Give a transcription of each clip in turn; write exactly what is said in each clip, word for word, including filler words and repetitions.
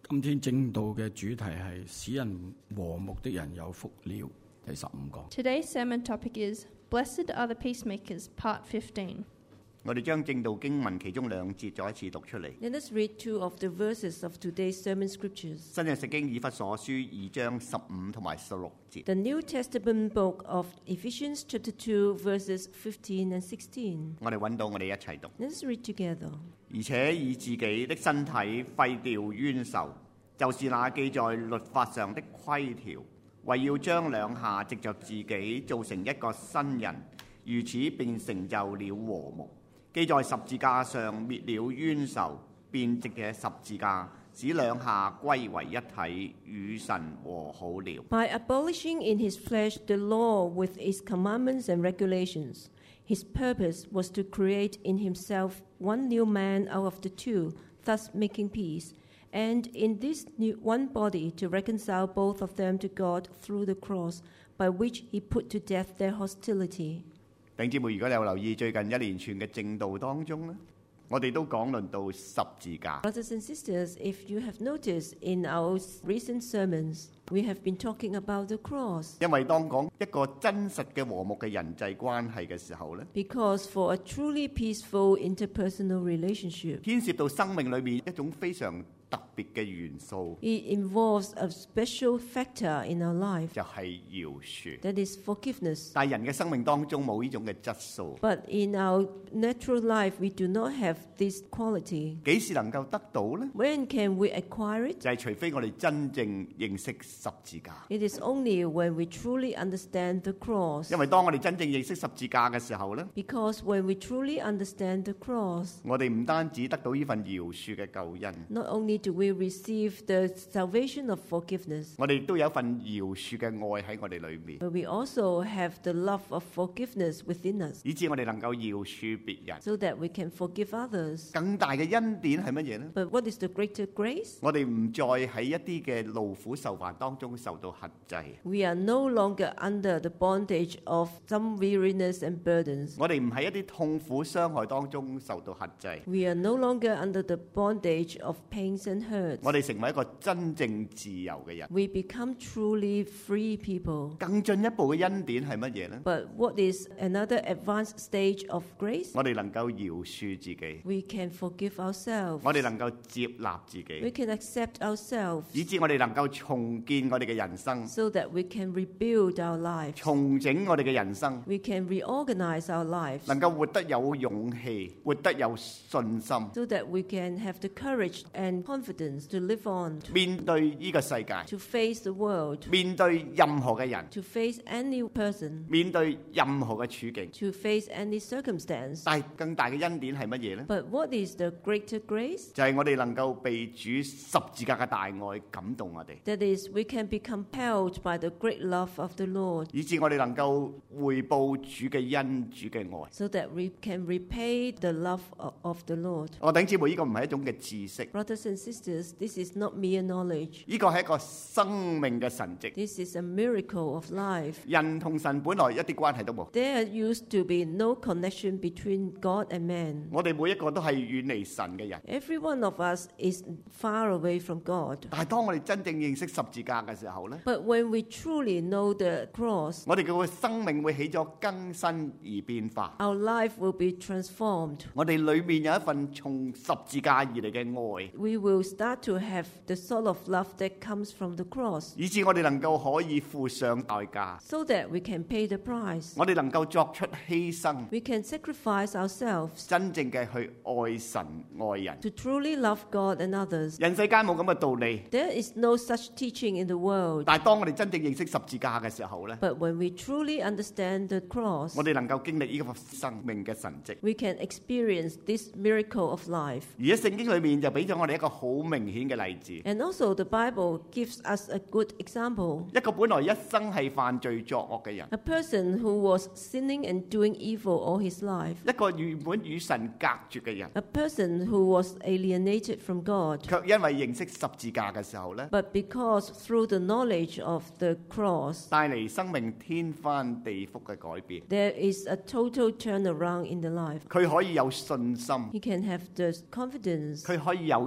今天正道嘅主題係使人和睦的人有福了，第十五講。 Today's sermon topic is Blessed are the Peacemakers, Part fifteen. 我哋將正道經文其中兩節再一次讀出嚟。 Let us read two of the verses of today's sermon scriptures. 新約聖經以弗所書二章十五同埋十六節。 The New Testament book of Ephesians chapter two verses fifteen and sixteen. 我哋揾到，我哋一齊讀。 Let us read together. 而且以自己的身體廢掉冤仇，就是那記在律法上的規條，為要將兩下藉着自己造成一個新人，如此便成就了和睦。記在十字架上滅了冤仇，便藉這十字架使兩下歸為一體，與神和好了。 By abolishing in his flesh the law with its commandments and regulations, his purpose was to create in himself one new man out of the two, thus making peace, and in this new one body to reconcile both of them to God through the cross, by which he put to death their hostility. 弟兄姊妹，如果你有留意最近一連串嘅正道當中咧，我哋都講論到十字架。 Brothers and sisters, if you have noticed in our recent sermons, we have been talking about the cross. 因為當講一個真實嘅和睦嘅人際關係嘅時候咧， Because for a truly peaceful interpersonal relationship, 牽涉到生命裏面一種非常特別嘅元素， it involves a special factor in our life, 就係饒恕。 that is forgiveness. 但係人嘅生命當中冇呢種嘅質素， But in our natural life, we do not have this quality. 幾時能夠得到呢？ When can we acquire it? 就係除非我哋真正認識十字架。 It is only when we truly understand the cross. 因為當我哋真正認識十字架嘅時候呢， Because when we truly understand the cross, 我哋唔單止得到呢份饒恕嘅救恩， not only do we receive the salvation of forgiveness, 我哋亦都有一份饒恕嘅愛喺我哋裏面， but we also have the love of forgiveness within us, 以致我哋能夠饒恕別人。 so that we can forgive others. 更大嘅恩典係乜嘢呢？ But what is the greater grace? 我哋唔再喺一啲嘅勞苦受煩當中受到轄制， We are no longer under the bondage of some weariness and burdens. 我哋唔喺一啲痛苦傷害當中受到轄制， We are no longer under the bondage of pains and hurts. 我哋成為一個真正自由嘅人。 We become truly free people. 更進一步嘅恩典係乜嘢呢？ But what is another advanced stage of grace? 我哋能夠饒恕自己， We can forgive ourselves. 我哋能夠接納自 We 己， can accept ourselves, 以致我哋能夠重建我哋嘅人生， so that we can rebuild our lives. 重整我哋嘅人生， We can reorganize our lives, 能夠活得有勇氣，活得有信心， so that we can have the courage and confidence to live on, 面對呢個世界， to face the world, 面對任何嘅人， to face any person, 面對任何嘅處境。 to face any circumstance. 但係更大嘅恩典係乜嘢呢？ But what is the greater grace? 就係我哋能夠被主十字架嘅大愛感動我哋， That is, we can be compelled by the great love of the Lord, 以致我哋能夠回報主嘅恩、主嘅愛。 so that we can repay the love o- of the Lord. 我頂姊妹，呢個唔係一種嘅知識， Brothers and sisters, this is not mere knowledge. 呢個係一個生命嘅神蹟。 This is a miracle of life. 人同神本來一啲關係都冇， There used to be no connection between God and man. 我哋每一個都係遠離神嘅人。 Every one of us is far away from God. 但係當我哋真正認識十字架嘅時候呢， But when we truly know the cross, 我哋嘅生命會起咗更新而變化。 our life will be transformed. 我哋裏面有一份從十字架而嚟嘅愛， We will start to have the sort of love that comes from the cross, 以致我哋能夠可以付上代價， so that we can pay the price. 我哋能夠作出犧牲， We can sacrifice ourselves 真正嘅去愛神愛人。 to truly love God and others. 人世間冇咁嘅道理， There is no such teaching in the world. 但係當我哋真正認識十字架嘅時候呢， But when we truly understand the cross, 我哋能夠經歷呢個生命嘅神蹟。 we can experience this miracle of life. 而喺聖經裏面就俾咗我哋一個好明顯嘅例子， And also the Bible gives us a good example. 一個本來一生係犯罪作惡嘅人， A person who was sinning and doing evil all his life. 一個原本與神隔絕嘅人， A person who was alienated from God. 卻因為認識十字架嘅時候呢， But because through the knowledge of the cross, 帶嚟生命天翻地覆嘅改變。 there is a total turnaround in the life. 佢可以有信心， He can have the confidence. 佢可以有勇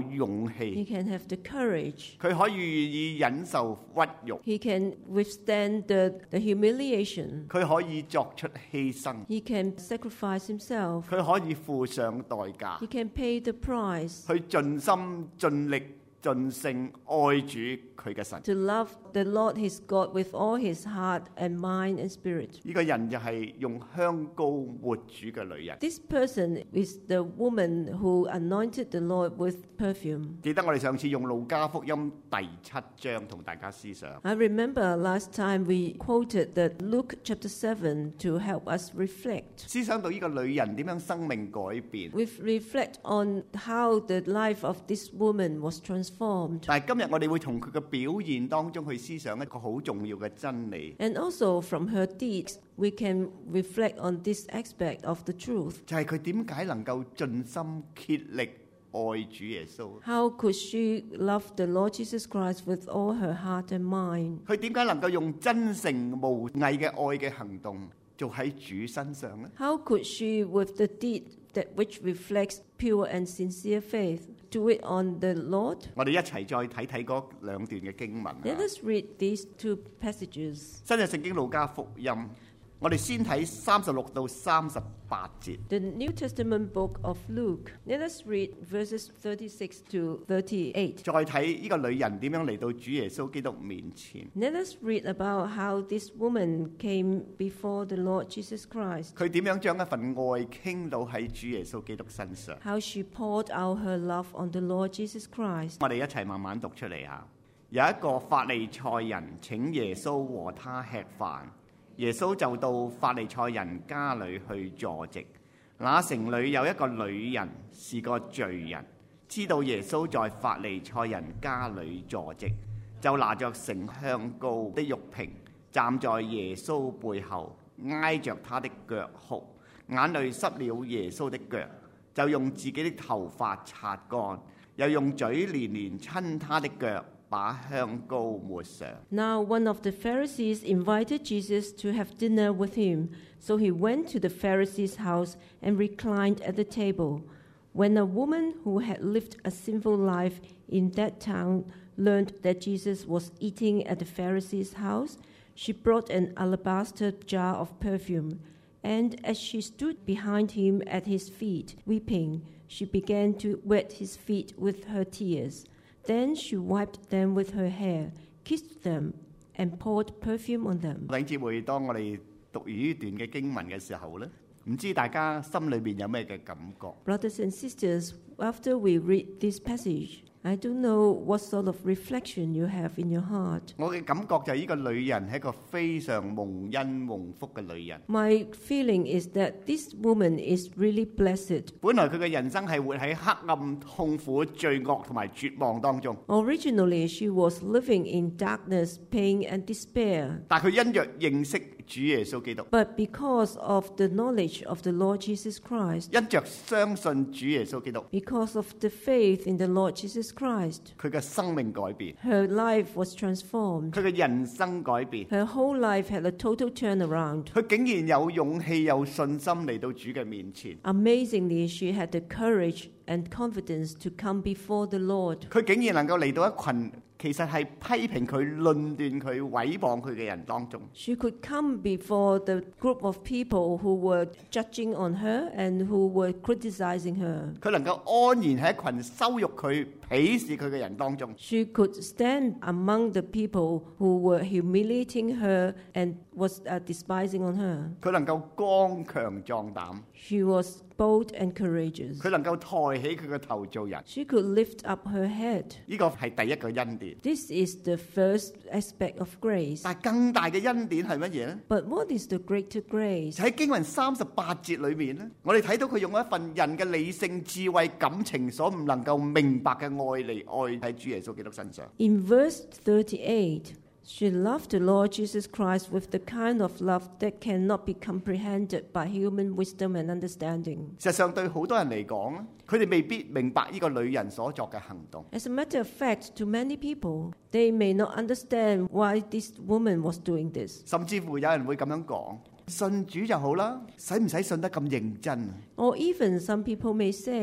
勇 He 氣， can have the courage. 佢可以願意忍受屈辱， He can withstand the, the humiliation. 佢可以作出犧牲， He can sacrifice himself. 佢可以付上代價， He can pay the price 去盡心盡力盡性愛主佢嘅神。 to love the Lord his God with all his heart and mind and spirit. 呢個人就係用香膏抹主嘅女人。 This person is the woman who anointed the Lord with perfume. 記得我哋上次用路加福音第七章同大家思想。 I remember last time we quoted the Luke chapter seven to help us reflect. 思想到呢個女人點樣生命改變， We reflect on how the life of this woman was transformed. 但係今日我哋會從佢嘅表現當中去思想一個好重要嘅真理， And also from her deeds, we can reflect on this aspect of the truth. 就係佢點解能夠盡心竭力愛主耶穌？ How could she love the Lord Jesus Christ with all her heart and mind? 佢點解能夠用真誠無偽嘅愛嘅行動做喺主身上呢？ How could she, with the deed that which reflects pure and sincere faith, do it on the Lord? 我哋一齊再睇睇嗰兩段嘅經文啊。 Let us read these two passages. 新約聖經路加福音，我哋先睇三十六到三十八節。 The New Testament book of Luke. Let us read verses thirty-six to thirty-eight. 再睇呢個女人點樣嚟到主耶穌基督面前， Let us read about how this woman came before the Lord Jesus Christ, 佢點樣將一份愛傾到喺主耶穌基督身上。 how she poured out her love on the Lord Jesus Christ. 我哋一齊慢慢讀出嚟嚇。有一個法利賽人請耶穌和他吃飯，耶穌就到法利賽人家裏去坐席。那城裏有一個女人是個罪人，知道耶穌在法利賽人家裏坐席，就拿着盛香膏的玉瓶，站在耶穌背後，挨着他的腳哭，眼淚濕了耶穌的腳，就用自己的頭髮擦乾，又用嘴連連親他的腳，把香膏抹上。 Now one of the Pharisees invited Jesus to have dinner with him, so he went to the Pharisee's house and reclined at the table. When a woman who had lived a sinful life in that town learned that Jesus was eating at the Pharisee's house, she brought an alabaster jar of perfume, and as she stood behind him at his feet, weeping, she began to wet his feet with her tears. Then she wiped them with her hair, kissed them, and poured perfume on them. 弟兄姊妹，當我哋讀完呢段嘅經文嘅時候呢，唔知大家心裏邊有咩嘅感覺？ Brothers and sisters, after we read this passage, I don't know what sort of reflection you have in your heart. 我嘅感覺就係呢個女人係一個非常蒙恩蒙福嘅女人。 My feeling is that this woman is really blessed. 本來佢嘅人生係活喺黑暗、痛苦、罪惡同埋絕望當中， Originally, she was living in darkness, pain, and despair. 但佢因着認識主耶穌基督， But because of the knowledge of the Lord Jesus Christ, 因着相信主耶穌基督， because of the faith in the Lord Jesus Christ, 佢嘅生命改變， her life was transformed. 佢嘅人生改變， Her whole life had a total turnaround. 佢竟然有勇氣、有信心嚟到主嘅面前， Amazingly, she had the courage and confidence to come before the Lord. 佢竟然能夠嚟到一群其實係批評佢、論斷佢、毀謗佢嘅人當中。 She could come before the group of people who were judging on her and who were criticizing her. 佢能夠安然喺一群羞辱佢、鄙視佢嘅人當中。 She could stand among the people who were humiliating her and was uh, despising on her. 佢能夠剛強壯膽， She was bold and courageous. 佢能夠抬起佢嘅頭做人。 She could lift up her head. 呢個係第一個恩典。 This is the first aspect of grace. 但係更大嘅恩典係乜嘢呢？ But what is the greater grace? 就喺經文三十八節裏面呢，我哋睇到佢用一份人嘅理性、智慧、感情所唔能夠明白嘅愛嚟愛喺主耶穌基督身上。 In verse thirty-eight, she loved the Lord Jesus Christ with the kind of love that cannot be comprehended by human wisdom and understanding. 事實上對好多人嚟講咧，佢哋未必明白呢個女人所作嘅行動。 As a matter of fact, to many people, they may not understand why this woman was doing this. 甚至乎有人會咁樣講：信主就好啦，使唔使信得咁認真？ Or even some people may say,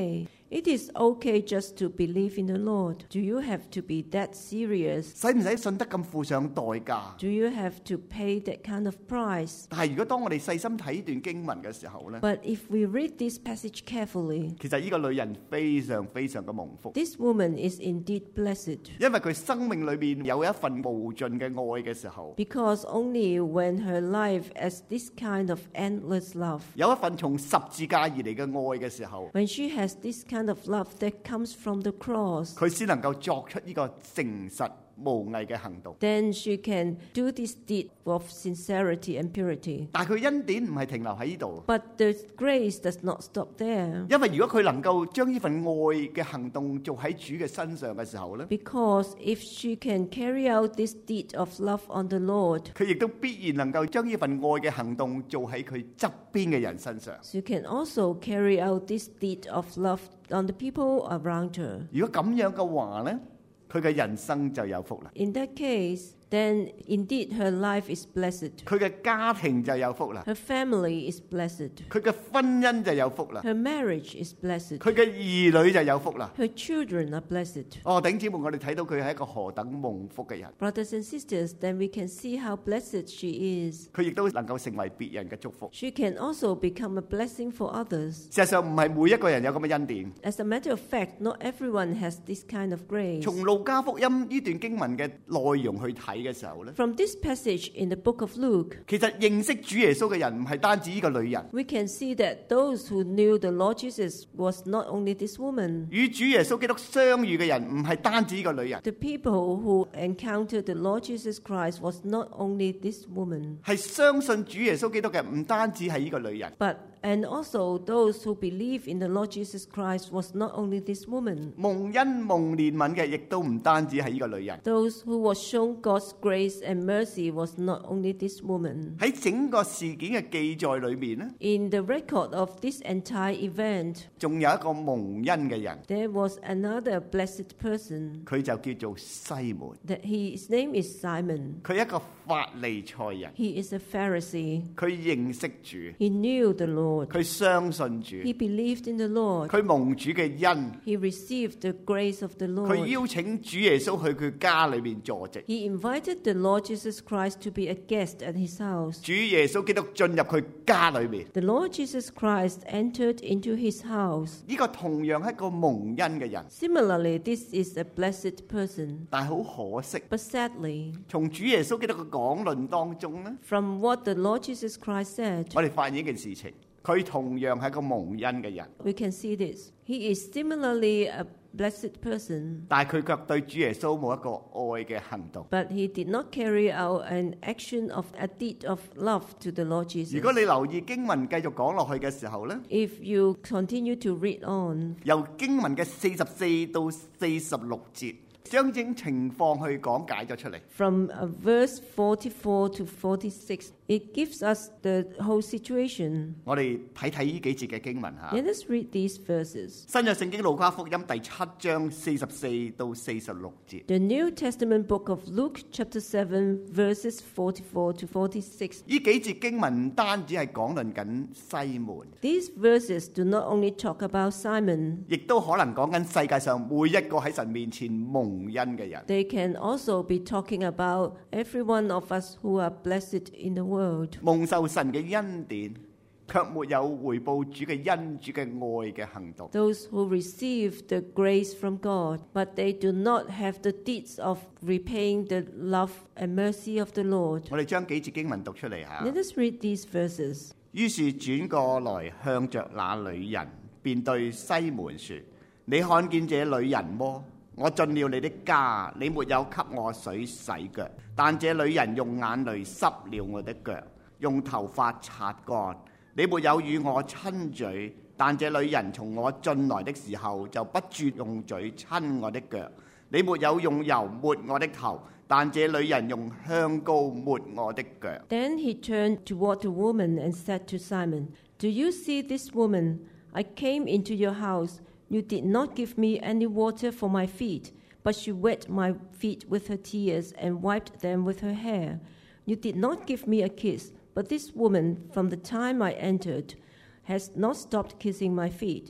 It is okay just to believe in the Lord. Do you have to be that serious? 使唔使信得咁付上代價？ Do you have to pay that kind of price? 但係如果當我哋細心睇段經文嘅時候呢， But if we read this passage carefully, 其實呢個女人非常非常嘅蒙福， this woman is indeed blessed. 因為佢生命裏面有一份無盡嘅愛嘅時候， Because only when her life has this kind of endless love, 有一份從十字架而嚟嘅愛嘅時候， when she has this kind of love that comes from the cross, 佢先能夠作出呢個誠實無偽嘅行動。 then she can do this deed of sincerity and purity. 但係佢恩典唔係停留喺呢度， But the grace does not stop there. 因為如果佢能夠將呢份愛嘅行動做喺主嘅身上嘅時候呢， Because if she can carry out this deed of love on the Lord, 佢亦都必然能夠將呢份愛嘅行動做喺佢側邊嘅人身上。 she can also carry out this deed of love on the people around her. 如果咁樣嘅話呢，佢嘅人生就有福啦， In that case, then indeed her life is blessed. 佢嘅家庭就有福啦， Her family is blessed. 佢嘅婚姻就有福啦， Her marriage is blessed. 佢嘅兒女就有福啦。 Her children are blessed. 哦，弟兄姊妹，我哋睇到佢係一個何等蒙福嘅人， Brothers and sisters, then we can see how blessed she is. 佢亦都能夠成為別人嘅祝福。 She can also become a blessing for others. 事實上唔係每一個人有咁嘅恩典。 As a matter of fact, not everyone has this kind of grace. 從路加福音呢段經文嘅內容去睇嘅時候咧， From this passage in the book of Luke, 其實認識主耶穌嘅人唔係單止呢個女人， we can see that those who knew the Lord Jesus was not only this woman. 與主耶穌基督相遇嘅人唔係單止呢個女人， The people who encountered the Lord Jesus Christ was not only this woman, 係相信主耶穌基督嘅唔單止係呢個女人。 but and also those who believe in the Lord Jesus Christ was not only this woman. 蒙恩蒙憐憫嘅亦都唔單止係呢個女人。 Those who was shown God's grace and mercy was not only this woman. 喺整個事件嘅記載裏面呢， In the record of this entire event, 仲有一個蒙恩嘅人， there was another blessed person. 佢就叫做西門， That his name is Simon. 佢係一個法利賽人， He is a Pharisee. 佢認識主， He knew the Lord. 佢相信主， He believed in the Lord. 佢蒙主嘅恩， He received the grace of the 佢 Lord. 邀請主耶穌去佢家裏面坐席， He invited the Lord Jesus Christ to be a guest at his house. 主耶穌基督進入佢家裏面， The Lord Jesus Christ entered into his house. 呢個同樣係一個蒙恩嘅人， Similarly, this is a blessed person. 但係好可惜， But sadly, 從主耶穌基督嘅講論當中呢， from what the Lord Jesus Christ said, 我哋發現一件事情，佢同樣係一個蒙恩嘅人， we can see this. He is similarly a blessed person, 但係佢卻對主耶穌冇一個愛嘅行動。 but he did not carry out an action of a deed of love to the Lord 如 Jesus. 果你留意經文繼續講落去嘅時候呢， If you continue to read on, 由經文嘅四十四到四十六節，將整情況去講解咗出嚟。 from uh, verse forty-four to forty-six, it gives us the whole situation. 我哋睇睇呢幾節嘅經文嚇。 Let us read these verses. 新約聖經路加福音第七章四十四到四十六節。 The New Testament book of Luke, chapter seven, verses forty-four to forty-six. 呢幾節經文唔單止係講論緊西門， These verses do not only talk about Simon, 亦都可能講緊世界上每一個喺神面前蒙恩嘅人。 they can also be talking about every one of us who are blessed in the world. 蒙受神嘅恩典，卻沒有回報主嘅恩、主嘅愛嘅行動。 Those who receive the grace from God, but they do not have the deeds of repaying the love and mercy of the Lord. 我哋將幾節經文讀出嚟嚇。 Let us read these verses. 於是轉過來向着那女人，便對西門說：你看見這女人麼？我進了你的家，你沒有給我水洗腳，但這女人用眼淚濕了我的腳，用頭髮擦乾。你沒有與我親嘴，但這女人從我進來的時候就不住用嘴親我的腳。你沒有用油抹我的頭，但這女人用香膏抹我的腳。 Then he turned toward the woman and said to Simon, Do you see this woman? I came into your house. You did not give me any water for my feet, but she wet my feet with her tears and wiped them with her hair. You did not give me a kiss, but this woman, from the time I entered, has not stopped kissing my feet.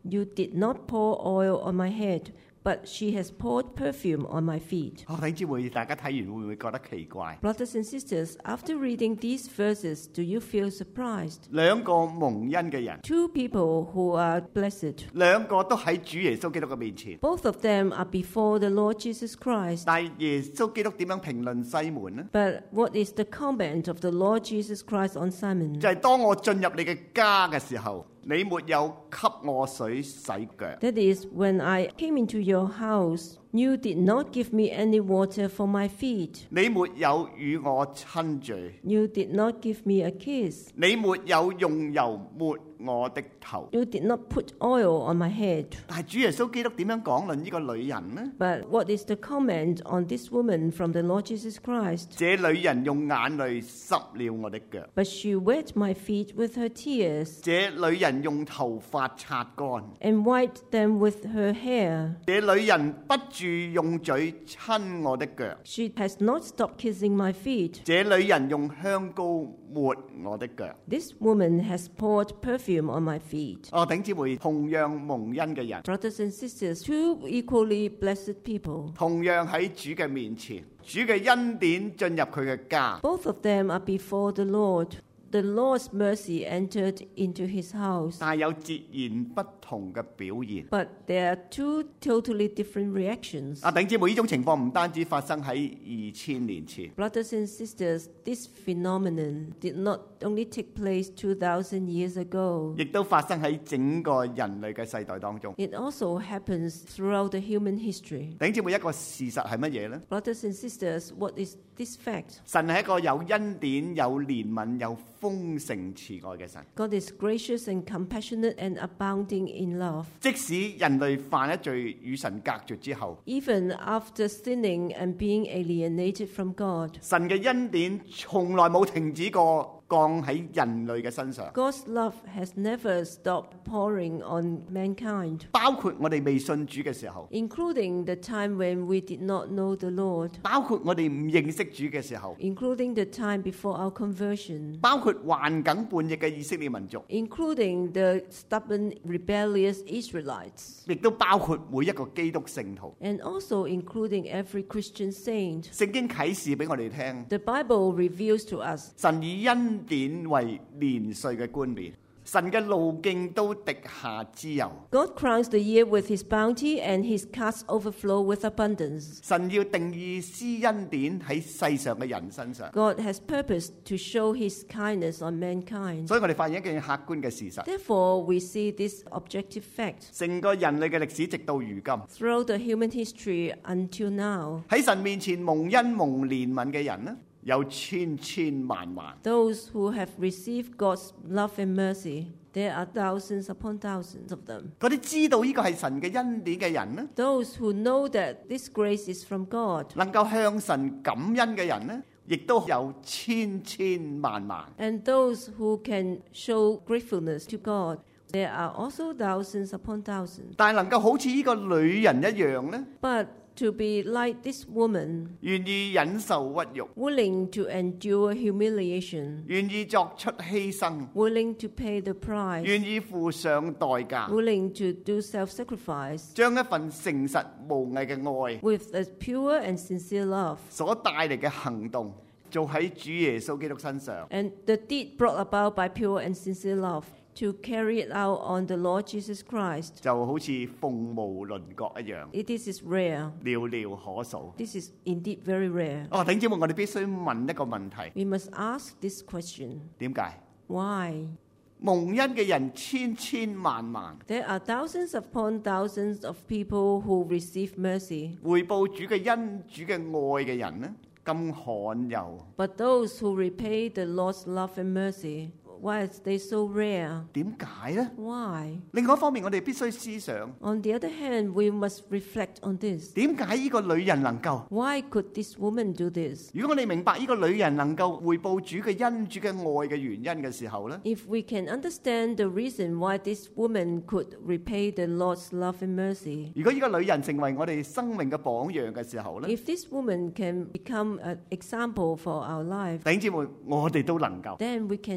You did not pour oil on my head, but she has poured perfume on my feet. 哦，弟兄姊妹，大家睇完會唔會覺得奇怪？ Brothers and sisters, after reading these verses, do you feel surprised? 兩個蒙恩嘅人， Two people who are blessed. 兩個都喺主耶穌基督嘅面前， Both of them are before the Lord Jesus Christ. 但係耶穌基督點樣評論西門呢？ But what is the comment of the Lord Jesus Christ on Simon? 就係當我進入你嘅家嘅時候，你沒有給我水洗腳。 That is, when I came into your house, you did not give me any water for my feet. 你沒有與我親嘴， You did not give me a kiss. 你沒有用油抹我的頭。 You did not put oil on my head. 但係主耶穌基督點樣講論呢個女人呢？ But what is the comment on this woman from the Lord Jesus Christ? 這女人用眼淚濕了我的腳， But she wet my feet with her tears 這女人用頭髮擦乾， and wiped them with her hair. 這女人不住用嘴親我的腳， She has not stopped kissing my feet. 這女人用香膏抹我的腳。 This woman has poured perfume on my feet. 哦，頂姊妹，同樣蒙恩嘅人， Brothers and sisters, two equally blessed people. 同樣喺主嘅面前，主嘅恩典進入佢嘅家。 Both of them are before the Lord. The Lord's mercy entered into his house. 但係有截然不同嘅表現。 But there are two totally different reactions. 啊，頂姊妹，呢種情況唔單止發生喺二千年前， Brothers and sisters, this phenomenon did not only take place two thousand years ago. 亦都發生喺整個人類嘅世代當中。 It also happens throughout the human history. 頂姊妹，一個事實係乜嘢呢？ Brothers and sisters, what is this fact? 神係一個有恩典、有憐憫、有豐盛慈愛嘅神。 God is gracious and compassionate and abounding in love. 即使人類犯咗罪與神隔絕之後， Even after sinning and being alienated from God, 神嘅恩典從來冇停止過降喺人類嘅身上， God's love has never stopped pouring on mankind, 包括我哋未信主嘅時候， including the time when we did not know the Lord, 包括我哋唔認識主嘅時候， including the time before our conversion, 包括頑梗叛逆嘅以色列民族， including the stubborn, rebellious Israelites, 亦都包括每一個基督聖徒。 and also including every Christian saint. 聖經啟示俾我哋聽， The Bible reveals to us 神以恩典為年歲嘅冠冕，神嘅路徑都滴下脂油。 God crowns the year with his bounty and his casks overflow with abundance. 神要定義施恩典喺世上嘅人身上， God has purposed to show his kindness on mankind. 所以我哋發現一件客觀嘅事實： Therefore, we see this objective fact 成個人類嘅歷史直到如今， throughout the human history until now. 喺神面前蒙恩蒙憐憫嘅人呢，有千千萬萬。 Those who have received God's love and mercy, there are thousands upon thousands of them. 嗰啲知道呢個係神嘅恩典嘅人呢， Those who know that this grace is from God, 能夠向神感恩嘅人呢，亦都有千千萬萬。 and those who can show gratefulness to God, there are also thousands upon thousands. 但係能夠好似呢個女人一樣呢， But to be like this woman, 願意忍受屈辱， willing to endure humiliation, 願意作出犧牲， willing to pay the price, 願意付上代價， willing to do self-sacrifice, 將一份誠實無偽嘅愛 with a pure and sincere love. 所帶嚟嘅行動，做喺主耶穌基督身上。 And the deed brought about by pure and sincere love, to carry it out on the Lord Jesus Christ. 就好似鳳毛麟角一樣， It is is rare. 寥寥可數。 This is indeed very rare. 哦，弟兄姊妹，我哋必須問一個問題： We must ask this question. 點解 Why? 蒙恩嘅人千千萬萬， There are thousands upon thousands of people who receive mercy, 回報主嘅恩、主嘅愛嘅人呢，咁罕有？ but those who repay the Lord's love and mercy, why are they so rare? 點解呢？ Why? 另外一方面，我哋必須思想， On the other hand, we must reflect on this. 點解呢個女人能夠？ Why could this woman do this? 如果我哋明白呢個女人能夠回報主嘅恩、主嘅愛嘅原因嘅時候呢， If we can understand the reason why this woman could repay the Lord's love and mercy, 如果呢個女人成為我哋生命嘅榜樣嘅時候呢， if this woman can become an example for our life, 弟兄姊妹，我哋都能夠。 then we can do it as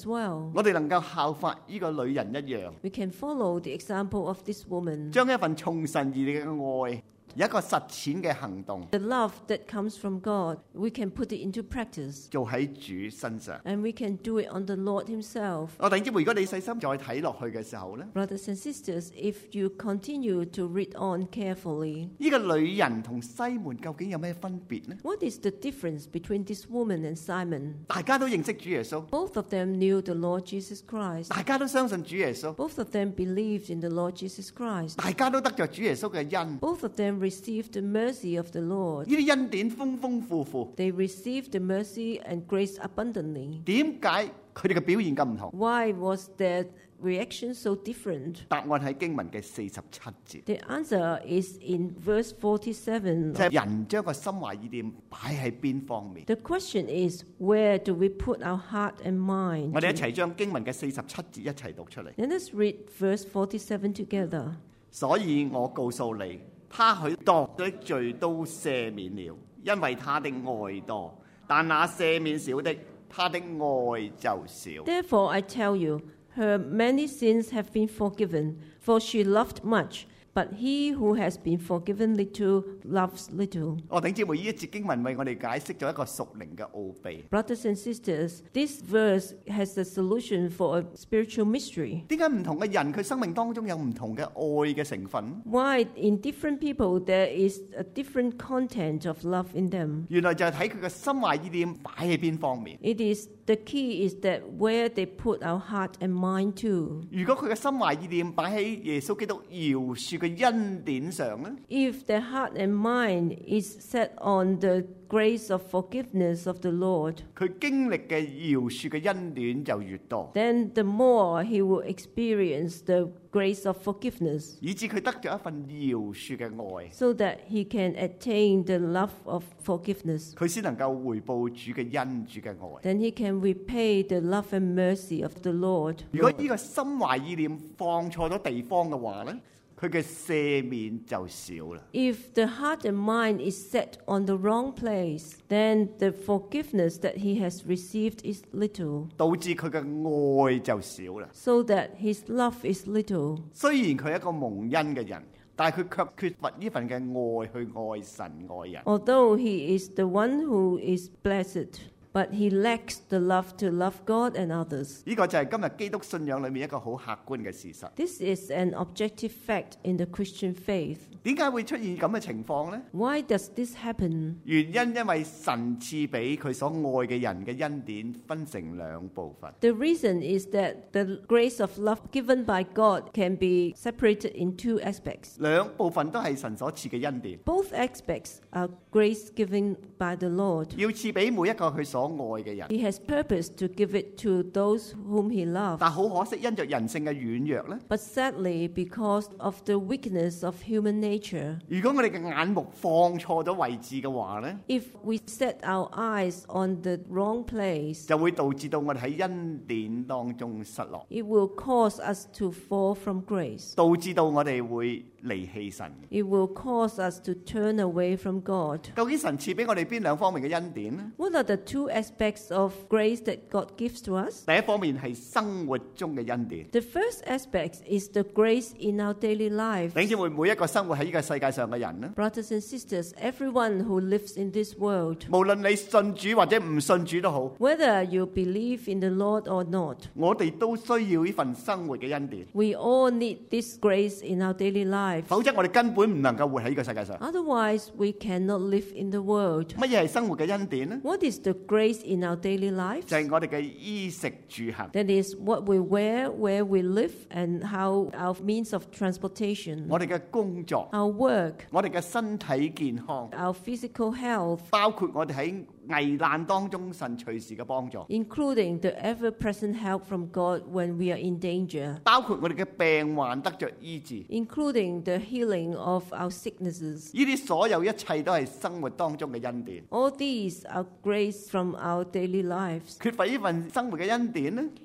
as well. 我哋能夠效法呢個女人一樣， We can follow the example of this woman. 將一份從神而嚟嘅愛，有一個實踐嘅行動， The love that comes from God, we can put it into practice. 做喺主身上。 And we can do it on the Lord himself. 我弟兄姊妹，如果你細心再睇落去嘅時候呢， Brothers and sisters, if you continue to read on carefully, 呢個女人同西門究竟有咩分別呢？ what is the difference between this woman and Simon? 大家都認識主耶穌， Both of them knew the Lord Jesus Christ. 大家都相信主耶穌， Both of them believed in the Lord Jesus Christ. 大家都得着主耶穌嘅恩。 Both of them received the mercy of the Lord. 呢啲恩典豐豐富富， They received the mercy and grace abundantly. 點解佢哋嘅表現咁唔同？ Why was their reaction so different? 答案喺經文嘅四十七節， The answer is in verse forty-seven. 就係人將個心懷意念擺喺邊方面。 The question is, where do we put our heart and mind? 我哋一齊將經文嘅四十七節一齊讀出嚟。 Let us read verse forty-seven together. 所以我告訴你，他許多的罪都赦免了，因為他的愛多；但那赦免少的，他的愛就少。 Therefore I tell you, her many sins have been forgiven, for she loved much. But he who has been forgiven little loves little. 我頂姊妹，呢一節經文為我哋解釋咗一個屬靈嘅奧秘。 Brothers and sisters, this verse has a solution for a spiritual mystery. 點解唔同嘅人佢生命當中有唔同嘅愛嘅成分？ Why in different people there is a different content of love in them? 原來就係睇佢嘅心懷意念擺喺邊方面。 It is the key is that where they put our heart and mind to. 如果佢嘅心懷意念擺喺耶穌基督饒恕嘅恩典上咧， If their heart and mind is set on the grace of forgiveness of the Lord, 佢經歷嘅饒恕嘅恩典就越多， then the more he will experience the grace of forgiveness, 以致佢得咗一份饒恕嘅愛， so that he can attain the love of forgiveness. 佢先能夠回報主嘅恩、主嘅愛。 Then he can repay the love and mercy of the Lord. 如果呢個心懷意念放錯咗地方嘅話咧，佢嘅赦免就少啦。 If the heart and mind is set on the wrong place, then the forgiveness that he has received is little, 導致佢嘅愛就少啦。 so that his love is little. 雖然佢係一個蒙恩嘅人，但係佢卻缺乏呢份嘅愛去愛神愛人。 Although he is the one who is blessed, but he lacks the love to love God and others. 呢個就係今日基督信仰裏面一個好客觀嘅事實。 This is an objective fact in the Christian faith. 點解會出現咁嘅情況呢？ Why does this happen? 原因因為神賜俾佢所愛嘅人嘅恩典分成兩部分。 The reason is that the grace of love given by God can be separated in two aspects. 兩部分都係神所賜嘅恩典， Both aspects are grace given by the Lord. 要賜俾每一個佢所愛嘅人。 He has purposed to give it to those whom he loves. 但好可惜，因着人性嘅軟弱呢， But sadly, because of the weakness of human nature, 如果我哋嘅眼目放錯咗位置嘅話呢， if we set our eyes on the wrong place, 就會導致到我哋喺恩典當中失落， it will cause us to fall from grace. 導致到我哋會離棄神。 It will cause us to turn away from God. 究竟神賜俾我哋邊兩方面嘅恩典呢？ What are the two aspects of grace that God gives to us? 第一方面係生活中嘅恩典。 The first aspect is the grace in our daily life. 弟兄姊妹，每一個生活喺呢個世界上嘅人呢， Brothers and sisters, everyone who lives in this world, 無論你信主或者唔信主都好， whether you believe in the Lord or not, 我哋都需要呢份生活嘅恩典， we all need this grace in our daily life. 否則我哋根本唔能夠活喺呢個世界上。 Otherwise, we cannot live in the world. 乜嘢係生活嘅恩典呢？ What is the grace in our daily lives? 就係我哋嘅衣食住行， That is what we wear, where we live, and how our means of transportation, 我哋嘅工作， our work, 我哋嘅身體健康， our physical health, 包括我哋喺危難當中神隨時嘅幫助， including the ever-present help from God when we are in danger, 包括我哋嘅病患得着醫治， including the healing of our sicknesses. 呢啲所有一切都係生活當中嘅恩典。 All these are grace from our daily lives. 缺乏呢份生活嘅恩典呢，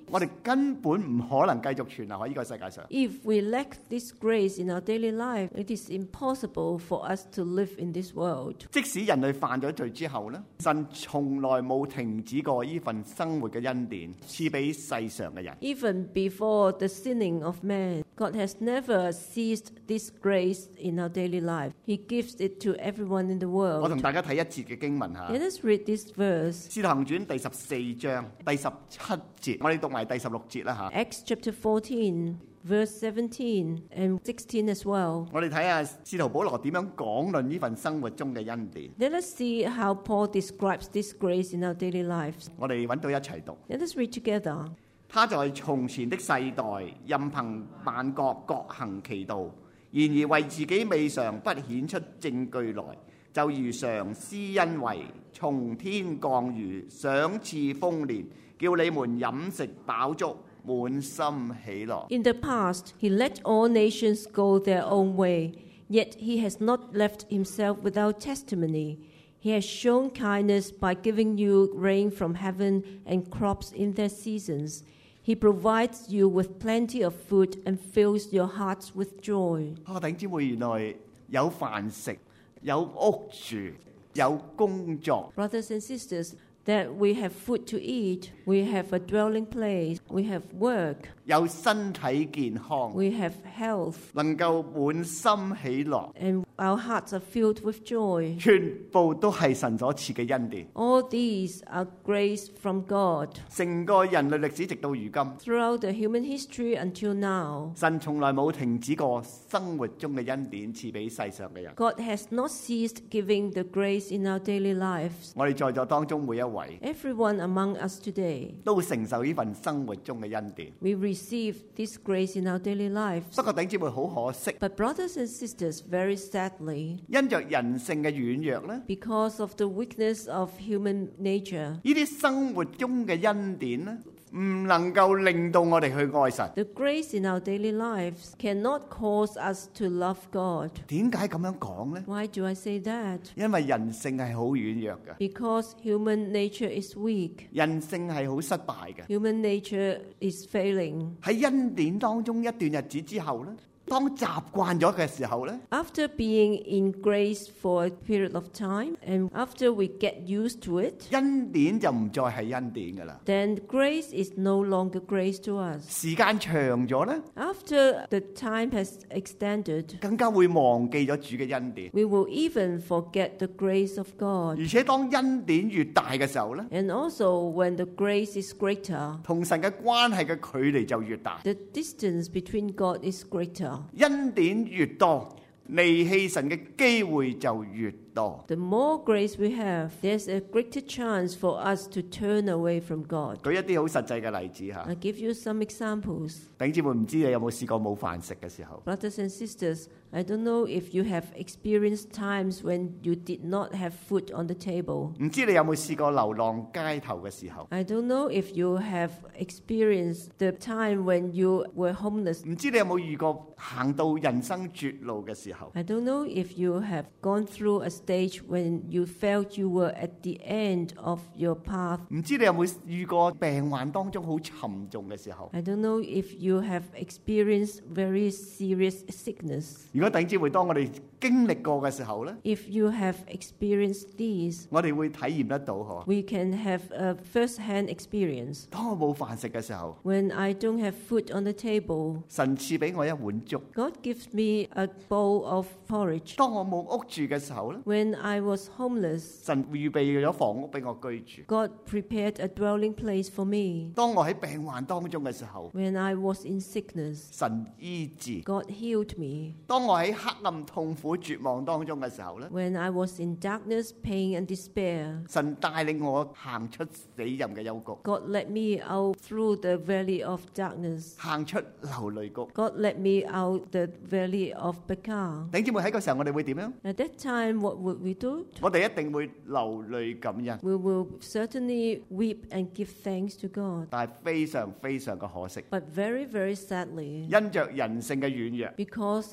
我哋根本唔可能繼續存留喺呢個世界上。 If we lack this grace in our daily life, it is impossible for us to live in this world. 即使人類犯咗罪之後咧，神從來冇停止過呢份生活嘅恩典，賜俾世上嘅人。 Even before the sinning of man, God has never ceased this grace in our daily life. He gives it to everyone in the 我同 world. 大家睇一節嘅經文嚇， Let us read this verse. 《使徒行傳》第十四章第十七節，我哋讀埋第十六節啦嚇。 Acts chapter fourteen, verse seventeen and sixteen as well. 我哋睇下使徒保羅點樣講論呢份生活中嘅恩典。 Let us see how Paul describes this grace in our daily lives. 我哋揾到一齊讀。 Let us read together. 他在從前的世代，任憑萬國各行其道，然而為自己未嘗不顯出證據來，就如常施恩惠，從天降雨，賞賜豐年，叫你們飲食飽足，滿心喜樂。 In the past, he let all nations go their own way, yet he has not left himself without testimony. He has shown kindness by giving you rain from heaven and crops in their seasons. He provides you with plenty of food and fills your hearts with joy. 啊，弟兄姊妹，原來有飯食，有屋住，有工作。 Brothers and sisters, that we have food to eat, we have a dwelling place, we have work, 有身體健康， we have health, 能夠滿心喜樂， and our hearts are filled with joy. 全部都係神所賜嘅恩典。 All these are grace from God. 成個人類歷史直到如今， Throughout the human history until now, 神從來冇停止過生活中嘅恩典賜俾世上嘅人。 God has not ceased giving the grace in our daily lives. 我哋在座當中每一位 Everyone among us today, 都承受呢份生活中嘅恩典。 we receive this grace in our daily lives. 不過弟兄姊妹好可惜， But brothers and sisters, very sadly, 因着人性嘅軟弱咧， because of the weakness of human nature, 呢啲生活中嘅恩典咧，唔能夠令到我哋去愛神。 the grace in our daily lives cannot cause us to love God. 點解咁樣講呢？ Why do I say that? 因為人性係好軟弱嘅， Because human nature is weak. 人性係好失敗嘅。 Human nature is failing. 喺恩典當中一段日子之後咧，當習慣咗嘅時候咧， After being in grace for a period of time, and after we get used to it, 恩典就唔再係恩典噶啦。 then grace is no longer grace to us. 時間長咗咧， After the time has extended, 更加會忘記咗主嘅恩典。 we will even forget the grace of God. 而且當恩典越大嘅時候咧， And also, when the grace is greater, 同神嘅關係嘅距離就越大。 the distance between God is greater. 恩典越多，離棄神嘅機會就越多。 The more grace we have, there's a greater chance for us to turn away from God. 舉一啲好實際嘅例子嚇， I'll give you some examples. 弟兄姊妹，唔知你有冇試過冇飯食嘅時候？ Brothers and sisters, I don't know if you have experienced times when you did not have food on the table. 唔知你有冇試過流浪街頭嘅時候？ I don't know if you have experienced the time when you were homeless. 唔知你有冇遇過行到人生絕路嘅時候？ I don't know if you have gone through a stage when you felt you were at the end of your path. 唔知你有冇遇過病患當中好沉重嘅時候？ I don't know if you have experienced very serious sickness. 如果弟兄姊妹當我哋經歷過嘅時候咧， If you have experienced these, 我哋會體驗得到嗬。 we can have a first-hand experience. 當我冇飯食嘅時候， When I don't have food on the table, 神賜俾我一碗粥； God gives me a bowl of porridge. 當我冇屋住嘅時候咧， When I was homeless, 神預備咗房屋俾我居住； God prepared a dwelling place for me. 當我喺病患當中嘅時候， When I was in sickness, 神醫治； God healed me. 當我喺黑暗、痛苦、絕望當中嘅時候咧， When I was in darkness, pain, and despair, 神帶領我行出死蔭嘅幽谷， God led me out through the valley of darkness. 行出流淚谷。 God led me out the valley of Baca. 弟兄姊妹，喺個時候，我哋會點樣？ At that time, what would we do? 我哋一定會流淚感恩， We will certainly weep and give thanks to God. 但係非常非常嘅可惜， But very, very sadly, 因着人性嘅軟弱， because of the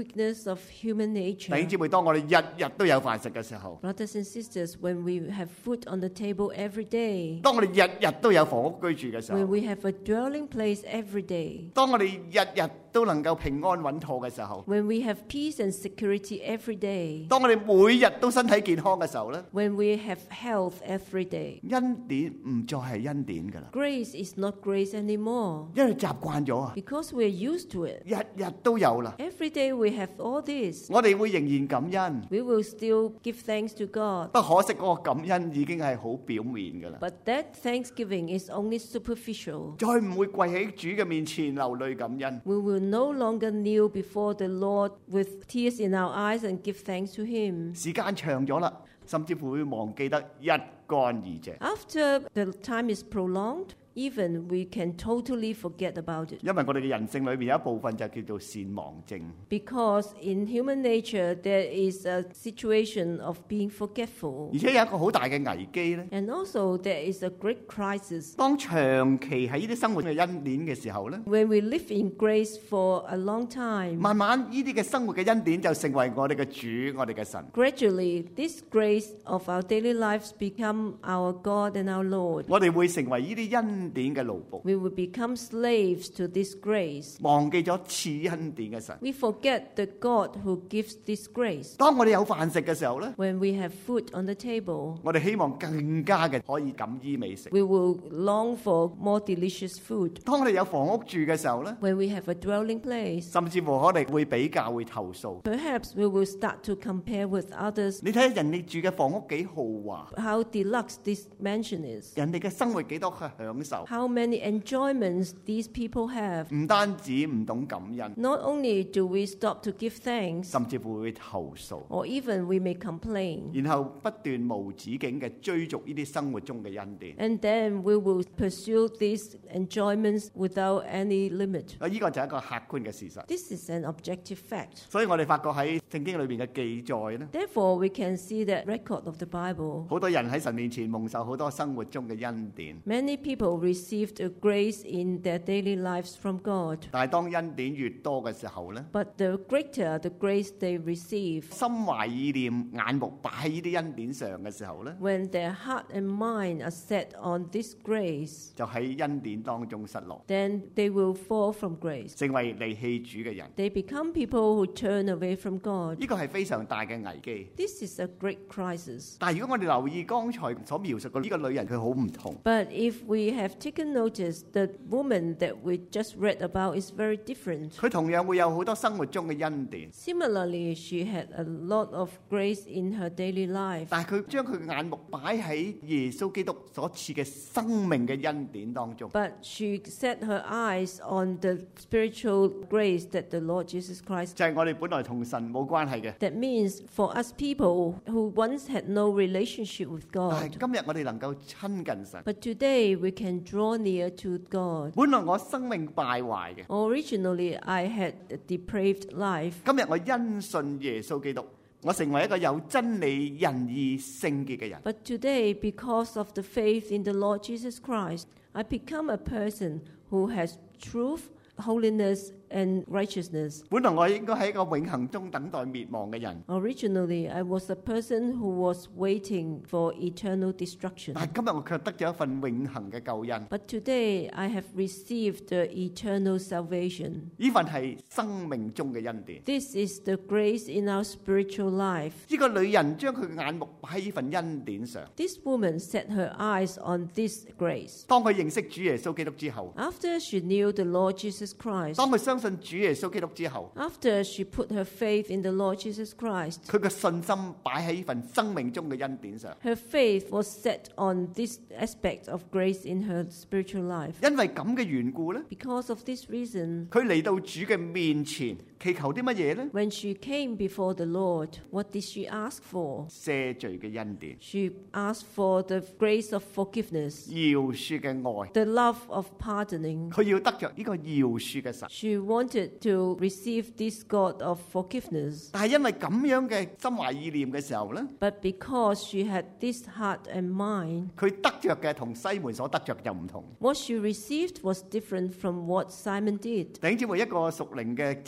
weakness of human 弟兄 nature. 姊妹，當我哋日日都有飯食嘅時候， Brothers and sisters, when we have food on the table every day, 當我哋日日都有房屋居住嘅時 when 候， we have a dwelling place every day, 當我哋日日都能夠平安穩妥嘅時候， when we have peace and security every day, 當我哋每日都身體健康嘅時候咧， when we have health every day, 恩典唔再係恩典㗎啦， grace is not grace anymore 因為習慣咗啊， because we're used to it. 日日都有啦， Every day we have all this. 我哋會仍然感恩。 We will still give thanks to God. 不可惜嗰個感恩已經係好表面㗎啦， But that thanksgiving is only superficial. 再唔會跪喺主嘅面前流淚感恩。 We will no longer kneel before the Lord with tears in our eyes and give thanks to Him. 時間長咗啦，甚至乎會忘記得一乾二淨， After the time is prolonged, even we can totally forget about it. 因為我哋嘅人性裏面有一部分就叫做善忘症。 Because in human nature, there is a situation of being forgetful. 而且有一個好大嘅危機咧， And also, there is a great crisis. 當長期喺呢啲生活嘅恩典嘅時候咧， When we live in grace for a long time, 慢慢呢啲嘅生活嘅恩典就成為我哋嘅主，我哋嘅神。 gradually, this grace of our daily lives become our God and our Lord. 我哋會成為呢啲恩典嘅奴僕， We will become slaves to this grace. 忘記咗賜恩典嘅神。 We forget the God who gives this grace. 當我哋有飯食嘅時候咧， When we have food on the table, 我哋希望更加嘅可以感衣美食。 we will long for more delicious food. 當我哋有房屋住嘅時候咧， When we have a dwelling place, 甚至乎我哋會比較會投訴。 perhaps we will start to compare with others 你睇下人哋住嘅房屋幾豪華， how deluxe this mansion is, 人哋嘅生活幾多嘅享受， how many enjoyments these people have. 唔單止唔懂感恩， Not only do we stop to give thanks, 甚至乎會投訴， or even we may complain. 然後不斷無止境嘅追逐呢啲生活中嘅恩典。 And then we will pursue these enjoyments without any limit. 啊，呢個就係一個客觀嘅事實。 This is an objective fact. 所以我哋發覺喺聖經裏邊嘅記載咧， Therefore, we can see that record of the Bible. 好多人喺神面前蒙受好多生活中嘅恩典， Many people received a grace in their daily lives from God. 但係當恩典越多嘅時候咧， But the greater the grace they receive, 心懷意念、眼目擺喺呢啲恩典上嘅時候咧， when their heart and mind are set on this grace, 就喺恩典當中失落， then they will fall from grace. 成為離棄主嘅人。 They become people who turn away from God. 呢個係非常大嘅危機。 This is a great crisis. 但係如果我哋留意剛才所描述嘅呢個女人，佢好唔同。 But if we have taken notice, the woman that we just read about is very different. 佢同樣會有好多生活中嘅恩典， Similarly, she had a lot of grace in her daily life. 但係佢將佢嘅眼目擺喺耶穌基督所賜嘅生命嘅恩典當中。 But she set her eyes on the spiritual grace that the Lord Jesus Christ. 就係我哋本來同神冇關係嘅， That means for us people who once had no relationship with 但係 God, 今日我哋能夠親近神。 but today we can draw near to God. 本來我生命敗壞嘅， Originally, I had a depraved life. 今日我因信耶穌基督，我成為一個有真理、仁義、聖潔嘅人。 But today, because of the faith in the Lord Jesus Christ, I become a person who has truth, holiness, and righteousness. 本來我應該喺一個永恆中等待滅亡嘅人， Originally, I was a person who was waiting for eternal destruction. 但係今日我卻得咗一份永恆嘅救恩。 But today, I have received the eternal salvation. 呢份係生命中嘅恩典。 This is the grace in our spiritual life. 呢個女人將佢嘅眼目擺喺呢份恩典上。 This woman set her eyes on this grace. 當佢認識主耶穌基督之後， After she knew the Lord Jesus Christ, 當佢相信主耶穌基督之後， after she put her faith in the Lord Jesus Christ, 佢嘅信心擺喺呢份生命中嘅恩典上。 her faith was set on this aspect of grace in her spiritual life. 因為咁嘅緣故咧， Because of this reason, 佢嚟到主嘅面前，祈求啲乜嘢咧？ when she came before the Lord, what did she ask for? 赦罪嘅恩典， She asked for the grace of forgiveness, 饒恕嘅愛。 the love of pardoning. 佢要得着呢個饒恕嘅神。 She wanted to receive this God of forgiveness. 但係因為咁樣嘅心懷意念嘅時候咧， But because she had this heart and mind, 佢得着嘅同西門所得着就唔同。 what she received was different from what Simon did. 弟兄姊妹，一個屬靈嘅真理係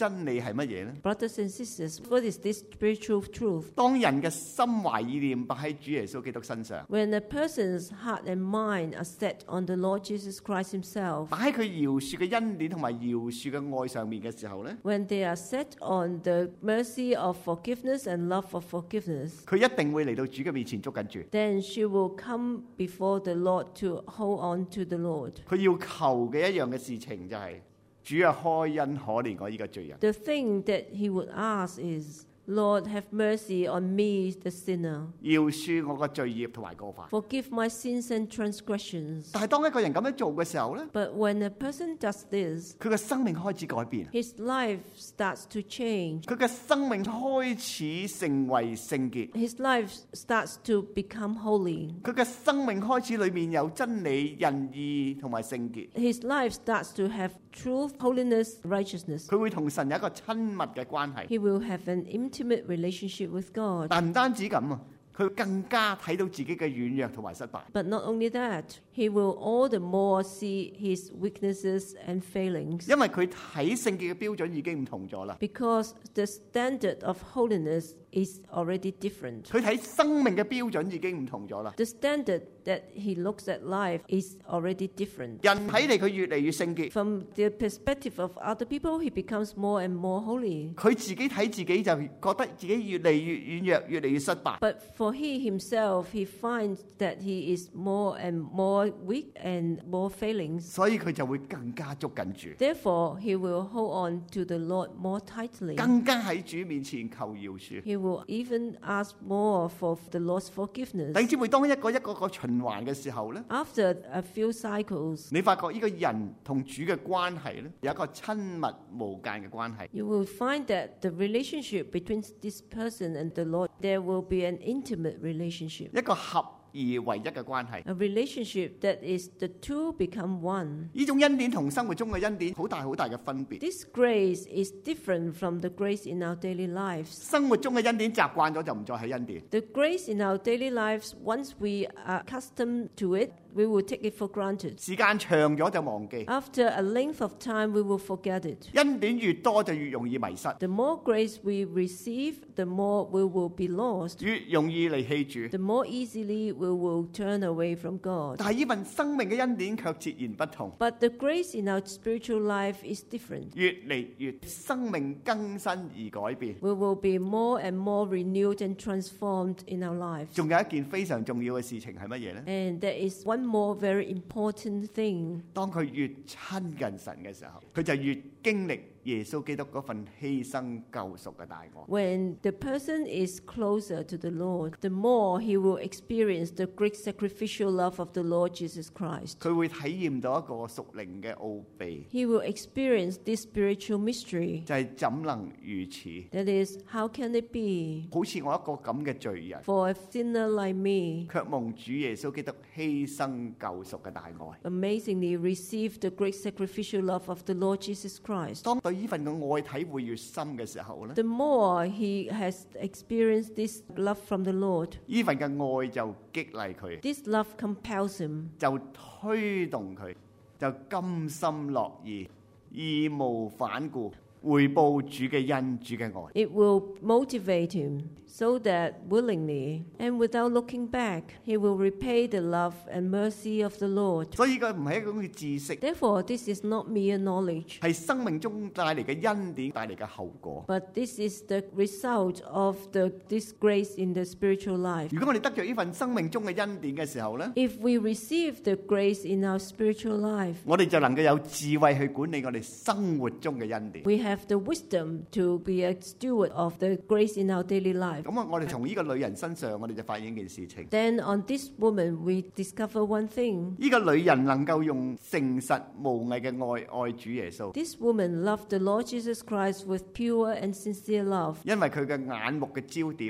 係乜嘢呢？ Brothers and sisters, what is this spiritual truth? 當人嘅心懷意念擺喺主耶穌基督身上， When a person's heart and mind are set on the Lord Jesus Christ himself, 擺喺佢饒恕嘅恩典同埋饒恕嘅愛上面嘅時候呢， when they are set on the mercy of forgiveness and love of forgiveness, 佢一定會嚟到主嘅面前捉緊住。 then she will come before the Lord to hold on to the Lord. 佢要求嘅一樣嘅事情就係、主啊，開恩可憐我呢個罪人。 The thing that he would ask is, Lord, have mercy on me, the sinner. 饒恕我個罪孽同埋過犯。 Forgive my sins and transgressions. 但係當一個人咁樣做嘅時候呢， But when a person does this, 佢嘅生命開始改變， his life starts to change. 佢嘅生命開始成為聖潔， His life starts to become holy. 佢嘅生命開始裏面有真理、仁義同埋聖潔。 His life starts to have truth, holiness, righteousness. 佢會同神有一個親密嘅關係。 He will have an intimate relationship with God. 但唔單止咁啊，佢更加睇到自己嘅軟弱同埋失敗。 But not only that, he will all the more see his weaknesses and failings. 因為佢睇聖潔嘅標準已經唔同咗啦。 Because the standard of holiness is already different. 佢睇生命嘅標準已經唔同咗啦。 The standard that he looks at life is already different. 人睇嚟佢越嚟越聖潔， From the perspective of other people, he becomes more and more holy. 佢自己睇自己就覺得自己越嚟越軟弱，越嚟越失敗。 But for he himself, he finds that he is more and more weak and more failings. 所以佢就會更加捉緊住， Therefore, he will hold on to the Lord more tightly. 更加喺主面前求饒恕。 He will even ask more for the Lord's 弟 forgiveness. 兄姊妹，當一個一個個循環嘅時候呢， After a few cycles, 你發覺呢個人同主嘅關係呢，有一個親密無間嘅關係。 you will find that the relationship between this person and the Lord, there will be an intimate relationship. 一個合而為一嘅關係。 A relationship that is the two become one. 呢種恩典同生活中嘅恩典好大好大嘅分別。 This grace is different from the grace in our daily lives. 生活中嘅恩典習慣咗就唔再係恩典。 The grace in our daily lives, once we are accustomed to it, we will take it for granted. 時間長咗就忘記。 After a length of time, we will forget it. 恩典越多就越容易迷失， The more grace we receive, the more we will be lost. 越容易離棄主。 The more easily we will turn away from God. 但係呢份生命嘅恩典卻截然不同， But the grace in our spiritual life is different. 越嚟越生命更新而改變。 We will be more and more renewed and transformed in our lives. 仲有一件非常重要嘅事情係乜嘢呢？ And there is one more very important thing. 當佢越親近神嘅時候，佢就越經歷耶穌基督嗰份犧牲救贖嘅大愛。 When the person is closer to the Lord, the more he will experience the great sacrificial love of the Lord Jesus Christ. 佢會體驗到一個屬靈嘅奧秘， He will experience this spiritual mystery. 就係怎能如此？ That is, how can it be 好似我一個咁嘅罪人， for a sinner like me 卻蒙主耶穌基督犧牲救贖嘅大愛。 amazingly receive the great sacrificial love of the Lord Jesus Christ? 當對呢份嘅愛體會越深嘅時候咧， The more he has experienced this love from the Lord, 呢份嘅愛就激勵佢， this love compels him, 就推動佢，就甘心樂意、義無反顧回報主嘅恩、主嘅愛。 it will motivate him so that willingly and without looking back, he will repay the love and mercy of the Lord. 所以佢唔係一種嘅知識， Therefore, this is not mere knowledge, 係生命中帶嚟嘅恩典帶嚟嘅後果。 but this is the result of the, this grace in the spiritual life. 如果我哋得着呢份生命中嘅恩典嘅時候咧， If we receive the grace in our spiritual life, 我哋就能夠有智慧去管理我哋生活中嘅恩典。 we have the wisdom to be a steward of the grace in our daily life. 咁啊，我哋從呢個女人身上，我哋就發現一件事情： Then on this woman, we discover one thing. 呢個女人能夠用誠實無偽嘅愛愛主耶穌， This woman loved the Lord Jesus Christ with pure and sincere love 因為佢嘅眼目嘅焦點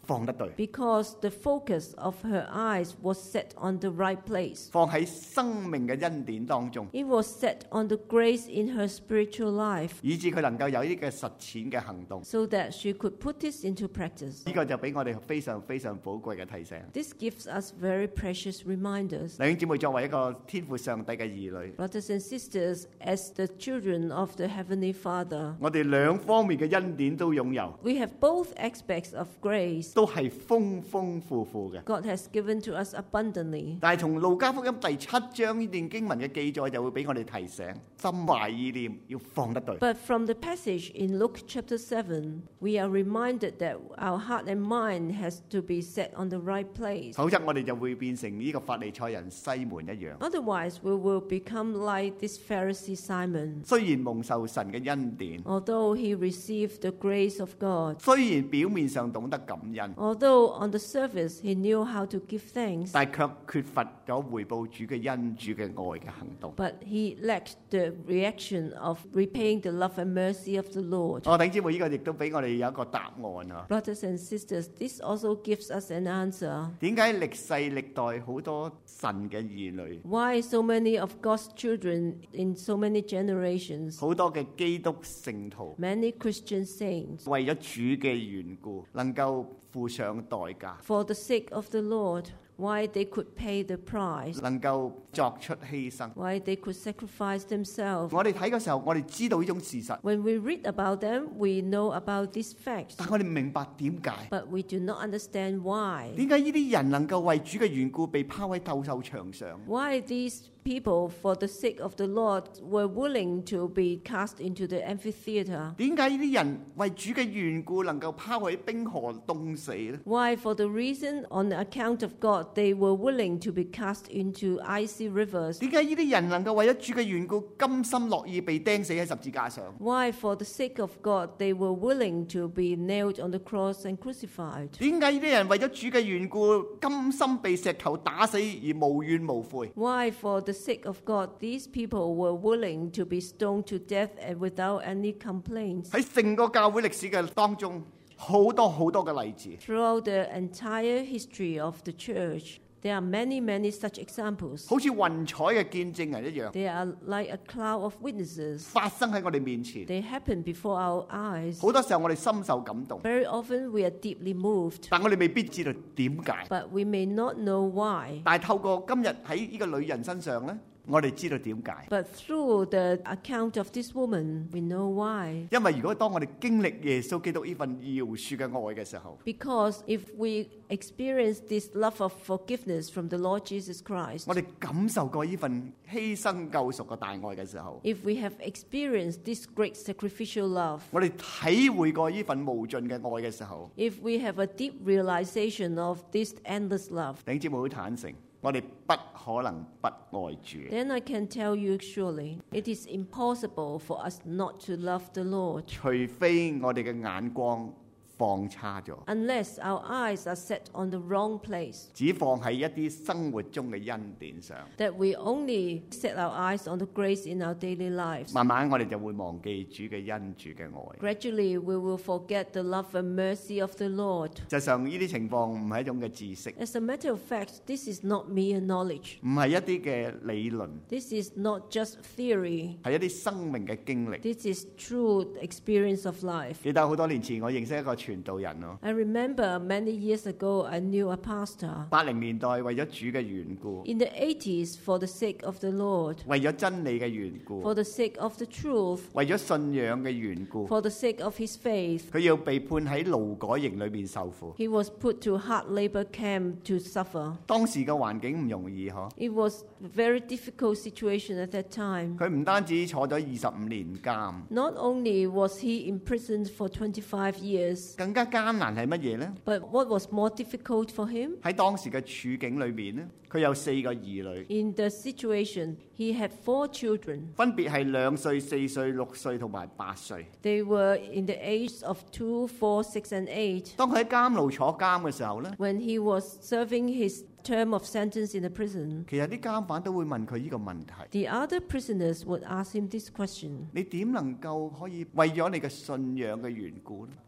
放得對， because the focus of her eyes was set on the right place. 放喺生命嘅恩典當中， It was set on the grace in her spiritual life 以致佢能夠有呢個實踐嘅行動。 so that she could put this into practice. 呢個就俾我哋非常非常寶貴嘅提醒。 This gives us very precious reminders. 弟兄姊妹，作為一個天父上帝嘅兒女， Brothers and sisters, as the children of the Heavenly Father, 我哋兩方面嘅恩典都擁有， we have both aspects of grace. 都係豐豐富富嘅。 God has given to us abundantly. 但係從路加福音第七章呢段經文嘅記載就會俾我哋提醒，心懷意念要放得對。 But from the passage in Luke chapter seven, we are reminded that our heart and mind has to be set on the right place. 否則我哋就會變成呢個法利賽人西門一樣。 Otherwise, we will become like this Pharisee Simon. 雖然蒙受神嘅恩典， Although he received the grace of God, 雖然表面上懂得感恩， although on the surface he knew how to give thanks, 但係卻缺乏咗回報主嘅恩、主嘅愛嘅行動。 but he lacked the reaction of repaying the love and mercy of the Lord. 我弟兄姊妹，呢個亦都俾我哋有一個答案啊！ Brothers and sisters, this also gives us an answer. 點解歷世歷代好多神嘅兒女， Why so many of God's children in so many generations, 好多嘅基督聖徒， many Christian saints, 為咗主嘅緣故，能夠付上代價， for the sake of the Lord, why they could pay the price, 能夠作出犧牲。 why they could sacrifice themselves. 我哋睇嘅時候，我哋知道呢種事實， When we read about them, we know about these facts, 但我哋唔明白點解？ but we do not understand why. 點解呢啲人能夠為主嘅緣故被拋喺鬥獸場上？ Why these people, for the sake of the Lord, were willing to be cast into the amphitheater? 點解呢啲人為主嘅緣故能夠拋喺冰河凍死呢？ Why, for the reason, on account of God, they were willing to be cast into icy rivers? 點解呢啲人能夠為咗主嘅緣故甘心樂意被釘死喺十字架上？ Why, for the sake of God, they were willing to be nailed on the cross and crucified? 點解呢啲人為咗主嘅緣故甘心被石頭打死而無怨無悔？ Why, for the sake of God, these people were willing to be stoned to death and without any complaints? 喺成個教會歷史嘅當中，好多好多嘅例子。 Throughout the entire history of the church, there are many, many such examples. 好似雲彩嘅見證人一樣， They are like a cloud of witnesses. 發生喺我哋面前。 They happen before our eyes. 好多時候我哋深受感動， Very often we are deeply moved, 但我哋未必知道點解。 but we may not know why. 但係透過今日喺呢個女人身上呢，我哋知道點解。 But through the account of this woman, we know why. 因為如果當我哋經歷耶穌基督呢份饒恕嘅愛嘅時候， Because if we experience this love of forgiveness from the Lord Jesus Christ, 我哋感受過呢份犧牲救贖嘅大愛嘅時候， if we have experienced this great sacrificial love, 我哋體會過呢份無盡嘅愛嘅時候， if we have a deep realization of this endless love, 弟兄姊妹好坦誠，我哋不可能不愛主。 then I can tell you surely, it is impossible for us not to love the Lord, 除非我哋嘅眼光放差咗， unless our eyes are set on the wrong place, 只放喺一啲生活中嘅恩典上， that we only set our eyes on the grace in our daily lives. 慢慢我哋就會忘記主嘅恩、主嘅愛。 Gradually, we will forget the love and mercy of the Lord. 實際上呢啲情況唔係一種嘅知識， As a matter of fact, this is not mere knowledge. 唔係一啲嘅理論， This is not just theory. 係一啲生命嘅經歷。 This is true experience of life. 記得好多年前我認識一個傳道人咯， I remember many years ago, I knew a pastor. 八零年代為咗主嘅緣故， In the eighties, for the sake of the Lord, 為咗真理嘅緣故， for the sake of the truth, 為咗信仰嘅緣故， for the sake of his faith, 佢要被判喺勞改營裏邊受苦。 he was put to hard labor camp to suffer. 當時嘅環境唔容易嗬， It was a very difficult situation at that time. 佢唔單止坐咗二十五年監， Not only was he imprisoned for twenty-five years, 更加艱難係乜嘢呢？ but what was more difficult for him? 喺當時嘅處境裏面呢，佢有四個兒女， In the situation, he had four children. 分別係兩歲、四歲、六歲同埋八歲。 They were in the age of two, four, six, and eight. 當佢喺監牢坐監嘅時候呢， When he was serving his term of sentence in the prison, 其實啲監犯都會問佢呢個問題： the other prisoners would ask him this question: 你點能夠可以為咗你嘅信仰嘅緣故呢，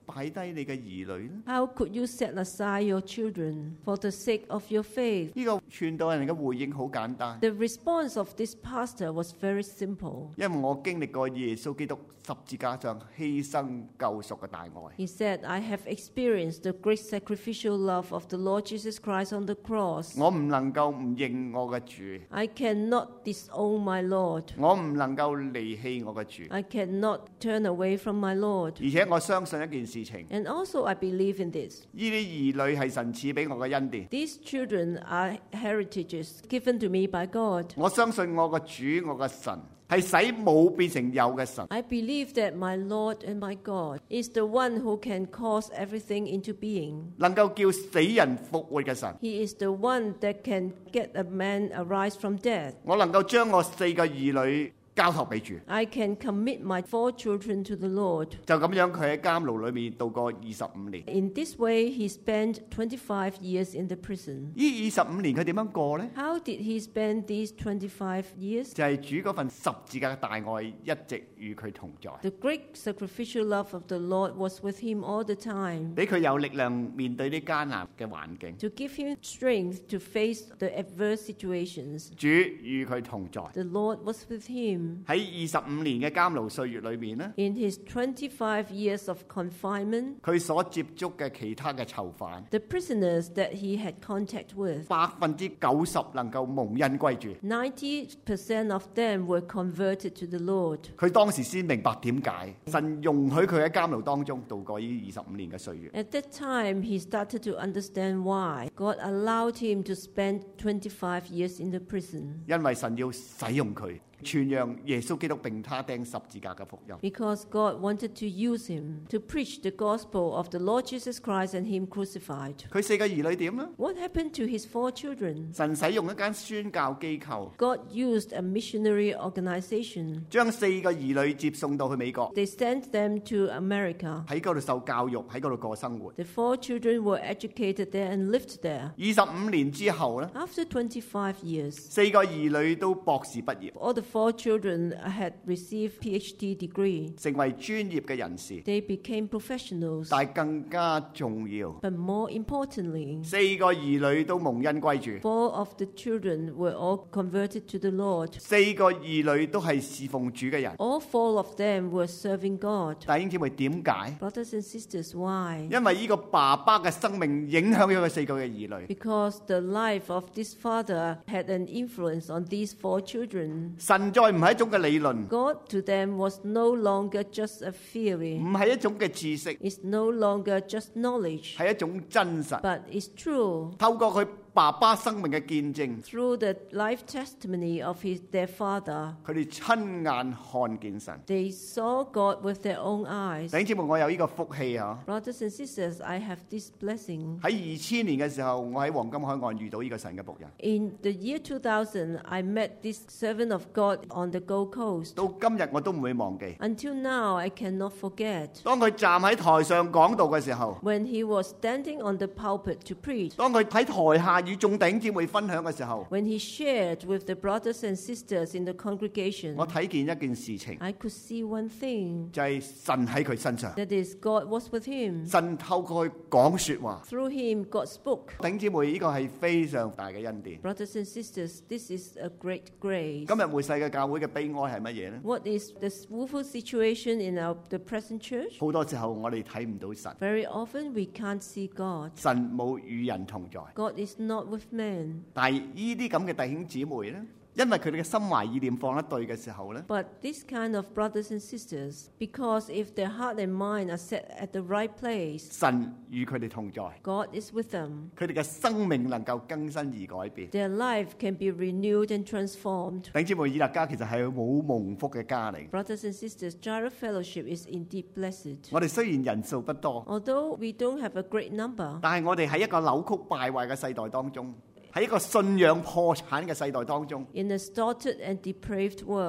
擺低你嘅兒女呢？ How could you set aside your children for the sake of your faith? 呢個傳道人嘅回應好簡單， The response of this pastor was very simple. 因為我經歷過耶穌基督十字架上犧牲救贖嘅大愛。 He said, I have experienced the great sacrificial love of the Lord Jesus Christ on the cross. 我唔能夠唔認我嘅主， I cannot disown my Lord. 我唔能夠離棄我嘅主， I cannot turn away from my Lord. 而且我相信一件事情， And also I believe in this. 呢啲兒女係神賜俾我嘅恩典。 These children are heritages given to me by God. 我相信我嘅主，我嘅神係使冇變成有嘅神。 I believe that my Lord and my God is the one who can cause everything into being. 能夠叫死人復活嘅神。 He is the one that can get a man arise from death. 我能夠將我四個兒女交託俾主。 I can commit my four children to the Lord. 就咁樣，佢喺監牢裏面度過二十五年。 In this way, he spent twenty-five years in the prison. 呢二十五年佢點樣過呢？ How did he spend these twenty-five years? 就係主嗰份十字架嘅大愛一直與佢同在， The great sacrificial love of the Lord was with him all the time 俾佢有力量面對啲艱難嘅環境。 to give him strength to face the adverse situations. 主與佢同在。 The Lord was with him. 喺二十五年嘅監牢歲月裏面呢， In his twenty-five years of confinement, 佢所接觸嘅其他嘅囚犯， the prisoners that he had contact with, 百分之九十能夠蒙恩歸主。 ninety percent of them were converted to the Lord. 佢當時先明白點解神容許佢喺監牢當中度過呢二十五年嘅歲月。 At that time, he started to understand why God allowed him to spend twenty-five years in the prison. 因為神要使用佢，傳揚耶穌基督並他釘十字架嘅福音。 Because God wanted to use him to preach the gospel of the Lord Jesus Christ and him crucified. 佢四個兒女點呢？ What happened to his four children? 神使用一間宣教機構， God used a missionary organization. 將四個兒女接送到去美國， They sent them to America. 喺嗰度受教育，喺嗰度過生活。 The four children were educated there and lived there. 二十五年之後呢， After twenty-five years, 四個兒女都博士畢業， all the four children had received PhD degree. 成為專業嘅人士。 They became professionals. 但係更加重要， But more importantly, 四個兒女都蒙恩歸主， four of the children were all converted to the Lord. 四個兒女都係侍奉主嘅人。 All four of them were serving God. 弟兄姊妹，點解？ Brothers and sisters, why? 因為呢個爸爸嘅生命影響咗佢四個嘅兒女。 Because the life of this father had an influence on these four children. 神再唔係一種嘅理論， God to them was no longer just a theory. 唔係一種嘅知識， It's no longer just knowledge, 係一種真實。 but it's true. 透過佢爸爸生命嘅見證， Through the life testimony of his, their father, 佢哋親眼看見神。 they saw God with their own eyes. 弟兄姊妹，我有呢個福氣啊！ Brothers and sisters, I have this blessing. 喺二千年嘅時候，我喺黃金海岸遇到呢個神嘅僕人。 In the year two thousand, I met this servant of God on the Gold Coast. 到今日我都唔會忘記。 Until now, I cannot forget. 當佢站喺台上講道嘅時候， When he was standing on the pulpit to preach, 當佢喺台下與眾弟兄姊妹分享嘅時候， when he shared with the brothers and sisters in the congregation, 我睇見一件事情， I could see one thing. 就係神喺佢身上， That is, God was with him. 神透過佢講說話。 Through him, God spoke. 弟兄姊妹，呢個係非常大嘅恩典。 Brothers and sisters, this is a great grace. 今日末世嘅教會嘅悲哀係乜嘢呢？ What is the woeful situation in our, the present church? 好多時候我哋睇唔到神， Very often we can't see God. 神冇與人同在。 God is not with men. 但係呢啲咁嘅弟兄姊妹呢，因為佢哋嘅心懷意念放得對嘅時候呢， But this kind of brothers and sisters, because if their heart and mind are set at the right place, 神與佢哋同在， God is with them. 佢哋嘅生命能夠更新而改變。 Their life can be renewed and transformed. 弟兄姊妹，以勒家其實係好蒙福嘅家嚟。 Brothers and sisters, Jireh Fellowship is indeed blessed. 我哋雖然人數不多， Although we don't have a great number, 但係我哋喺一個扭曲敗壞嘅世代當中，喺一個信仰破產嘅世代當中， in a distorted and depraved world,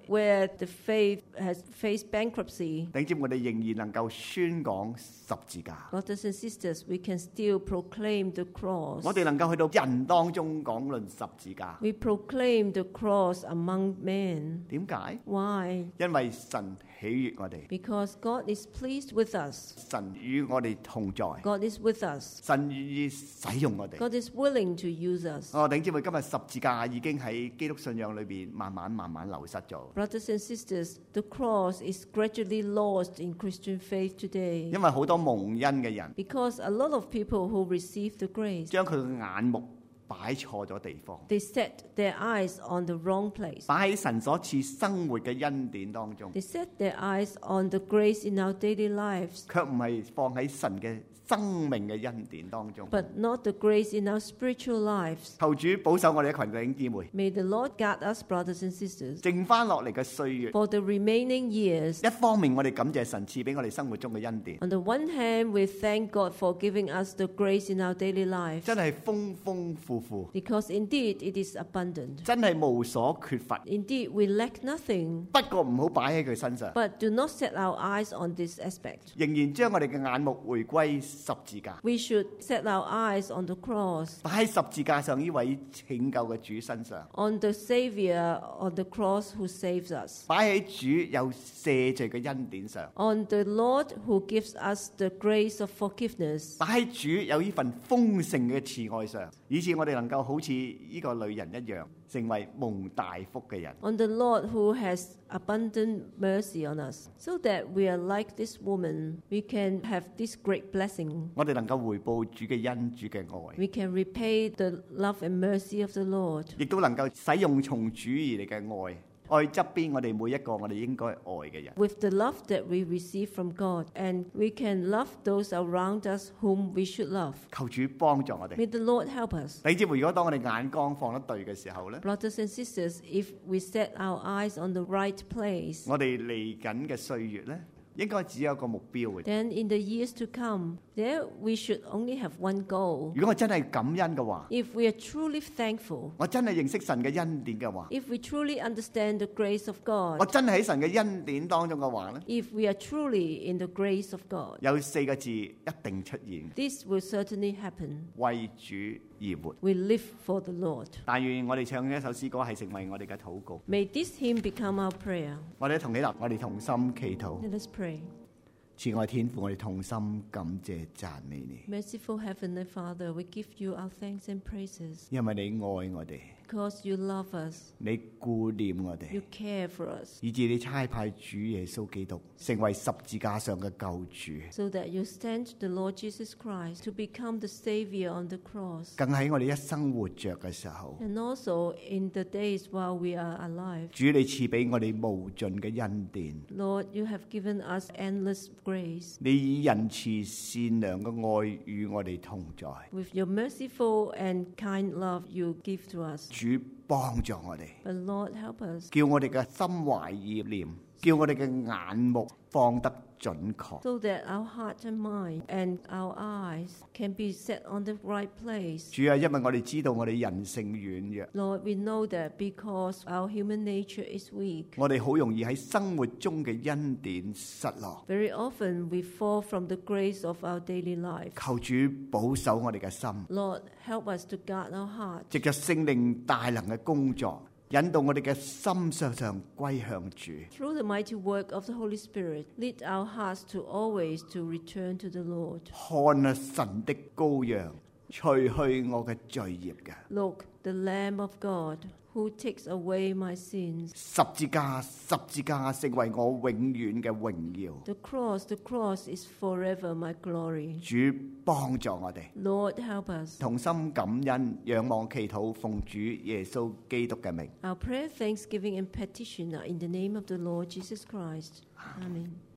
where the faith has faced bankruptcy, 弟兄姊妹，我哋仍然能夠宣講十字架。 brothers and sisters, we can still proclaim the cross. 我哋能夠去到人當中講論十字架。 We proclaim the cross among men. 點解？ Why? 因為神喜悅我哋， Because God is pleased with us. 神與我哋同在， God is with us. 神願意使用我哋。 God is willing to use us. 我弟兄姊妹，今日十字架已經喺基督信仰裏邊慢慢慢慢流失咗。 Brothers and sisters, the cross is gradually lost in Christian faith today. 因為好多蒙恩嘅人 Because a lot of people who receive the grace, 將佢嘅眼目擺錯咗地方， they set their eyes on the wrong place. 擺喺神所賜生活嘅恩典當中， They set their eyes on the grace in our daily lives, 卻唔係放喺神嘅生命嘅恩典當中。 but not the grace in our spiritual lives. 求主保守我哋一群弟兄姊妹， May the Lord guard us, brothers and sisters, 剩翻落嚟嘅歲月， for the remaining years. 一方面我哋感謝神賜俾我哋生活中嘅恩典， On the one hand, we thank God for giving us the grace in our daily lives, 真係豐豐富富， because indeed it is abundant. 真係無所缺乏。 Indeed, we lack nothing, 不過唔好擺喺佢身上， but do not set our eyes on this aspect. 仍然將我哋嘅眼目回歸十字架， We should set our eyes on the cross, 擺喺十字架上呢位拯救嘅主身上， on the Savior on the cross who saves us, 擺喺主有赦罪嘅恩典上， on the Lord who gives us the grace of forgiveness, 擺喺主有呢份豐盛嘅慈愛上，以致我哋能夠好似呢個女人一樣，成為蒙大福嘅人。 on the Lord who has abundant mercy on us, so that we are like this woman. We can have this great blessing. 我哋能夠回報主嘅恩、主嘅愛， We can repay the love and mercy of the Lord. 亦都能夠使用從主而嚟嘅愛，愛側邊我哋每一個我哋應該愛嘅人。 With the love that we receive from God, and we can love those around us whom we should love. 求主幫助我哋。 May the Lord help us. 你知唔知如果當我哋眼光放得對嘅時候呢， Brothers and sisters, if we set our eyes on the right place, 我哋嚟緊嘅歲月呢，應該只有一個目標嘅。 then in the years to come, there we should only have one goal. 如果我真係感恩嘅話， If we are truly thankful, 我真係認識神嘅恩典嘅話， if we truly understand the grace of 我 God, 真係喺神嘅恩典當中嘅話呢， if we are truly in the grace of God, 有四個字一定出現： this will certainly happen. 為主而活。 We live for the Lord. 但願我哋唱嘅一首詩歌係成為我哋嘅禱告。 May this hymn become our prayer. 我哋同起立，我哋同心祈禱。 Let us pray. 慈愛天父，我哋同心感謝讚美你， Merciful Heavenly Father, we give you our thanks and praises 因為你愛我哋， because you love us, 你顧念我 you 哋， care for us, 以致你差派主耶穌基督成為十字架上嘅救主， so that you sent the Lord Jesus Christ to become the Savior on the cross. 更喺我哋一生活着嘅時候， And also in the days while we are alive, 主你賜俾我哋無盡嘅恩典， Lord, you have given us endless grace. 你以仁慈善良嘅愛與我哋同在， With your merciful and kind love you give to us. 主幫助我哋， But Lord, help us 叫我哋嘅心懷意念，叫我哋嘅眼目放得準確。 so that our heart and mind and our eyes can be set on the right place. 主啊，因為我哋知道我哋人性軟弱， Lord, we know that because our human nature is weak, 我哋好容易喺生活中嘅恩典失落。 very often we fall from the grace of our daily life. 求主保守我哋嘅心， Lord, help us to guard our heart. 藉着聖靈大能嘅工作，引導我哋嘅心常常歸向主。 Through the mighty work of the Holy Spirit, lead our hearts to always to return to the Lord. 看啊，神的羔羊，除去我嘅罪孽嘅 Look, the Lamb of God, who takes away my sins. 十字架，十字架成為我永遠嘅榮耀。 The cross, the cross is forever my glory. 主幫助我哋， Lord, help us. 同心感恩，仰望祈禱，奉主耶穌基督嘅名。 Our prayer, thanksgiving, and petition are in the name of the Lord Jesus Christ. Amen.